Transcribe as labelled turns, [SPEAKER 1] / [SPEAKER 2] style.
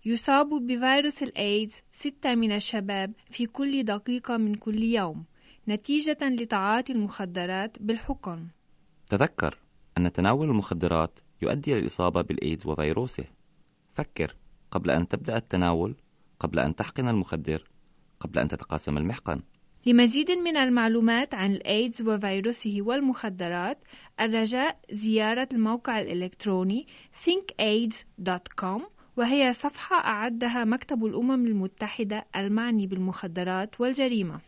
[SPEAKER 1] يصاب بفيروس الإيدز 6 من الشباب في كل دقيقة من كل يوم نتيجة لتعاطي المخدرات بالحقن.
[SPEAKER 2] تذكر أن تناول المخدرات يؤدي إلى الإصابة بالإيدز وفيروسه. فكر قبل أن تبدأ التناول، قبل أن تحقن المخدر، قبل أن تتقاسم المحقن.
[SPEAKER 1] لمزيد من المعلومات عن الإيدز وفيروسه والمخدرات، الرجاء زيارة الموقع الإلكتروني thinkaids.com، وهي صفحة أعدها مكتب الأمم المتحدة المعني بالمخدرات والجريمة.